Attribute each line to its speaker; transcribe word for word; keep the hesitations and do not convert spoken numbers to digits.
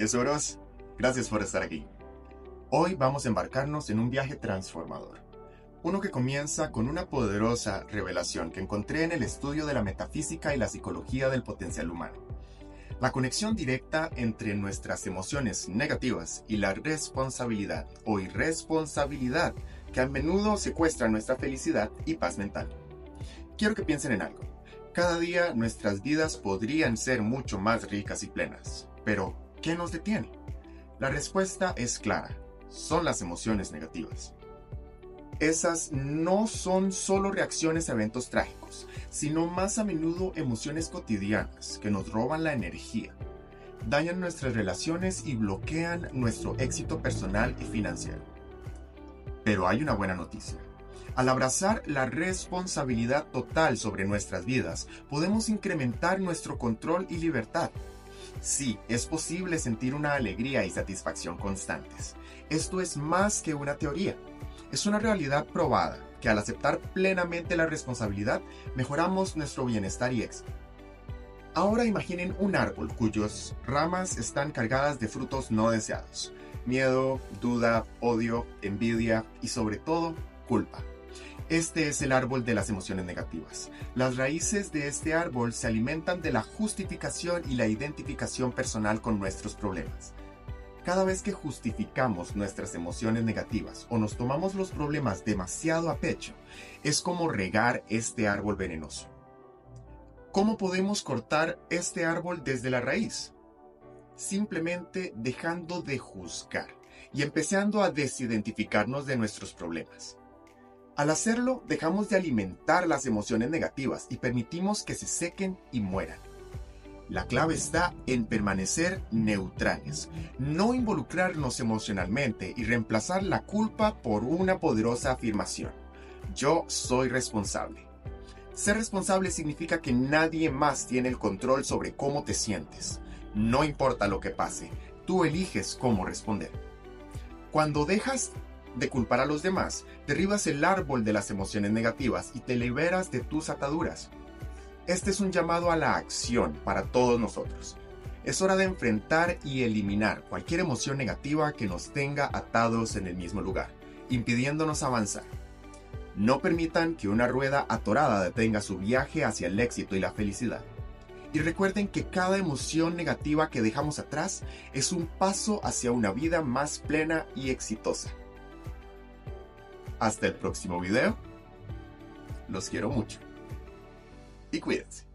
Speaker 1: Tesoros, gracias por estar aquí. Hoy vamos a embarcarnos en un viaje transformador. Uno que comienza con una poderosa revelación que encontré en el estudio de la metafísica y la psicología del potencial humano. La conexión directa entre nuestras emociones negativas y la responsabilidad o irresponsabilidad que a menudo secuestra nuestra felicidad y paz mental. Quiero que piensen en algo. Cada día nuestras vidas podrían ser mucho más ricas y plenas. Pero, ¿qué nos detiene? La respuesta es clara. Son las emociones negativas. Esas no son solo reacciones a eventos trágicos, sino más a menudo emociones cotidianas que nos roban la energía, dañan nuestras relaciones y bloquean nuestro éxito personal y financiero. Pero hay una buena noticia. Al abrazar la responsabilidad total sobre nuestras vidas, podemos incrementar nuestro control y libertad. Sí, es posible sentir una alegría y satisfacción constantes. Esto es más que una teoría. Es una realidad probada que al aceptar plenamente la responsabilidad, mejoramos nuestro bienestar y éxito. Ahora imaginen un árbol cuyas ramas están cargadas de frutos no deseados. Miedo, duda, odio, envidia y sobre todo, culpa. Este es el árbol de las emociones negativas. Las raíces de este árbol se alimentan de la justificación y la identificación personal con nuestros problemas. Cada vez que justificamos nuestras emociones negativas o nos tomamos los problemas demasiado a pecho, es como regar este árbol venenoso. ¿Cómo podemos cortar este árbol desde la raíz? Simplemente dejando de juzgar y empezando a desidentificarnos de nuestros problemas. Al hacerlo, dejamos de alimentar las emociones negativas y permitimos que se sequen y mueran. La clave está en permanecer neutrales, no involucrarnos emocionalmente y reemplazar la culpa por una poderosa afirmación. Yo soy responsable. Ser responsable significa que nadie más tiene el control sobre cómo te sientes. No importa lo que pase, tú eliges cómo responder. Cuando dejas de culpar a los demás, derribas el árbol de las emociones negativas y te liberas de tus ataduras. Este es un llamado a la acción para todos nosotros. Es hora de enfrentar y eliminar cualquier emoción negativa que nos tenga atados en el mismo lugar, impidiéndonos avanzar. No permitan que una rueda atorada detenga su viaje hacia el éxito y la felicidad. Y recuerden que cada emoción negativa que dejamos atrás es un paso hacia una vida más plena y exitosa. Hasta el próximo video. Los quiero mucho. Y cuídense.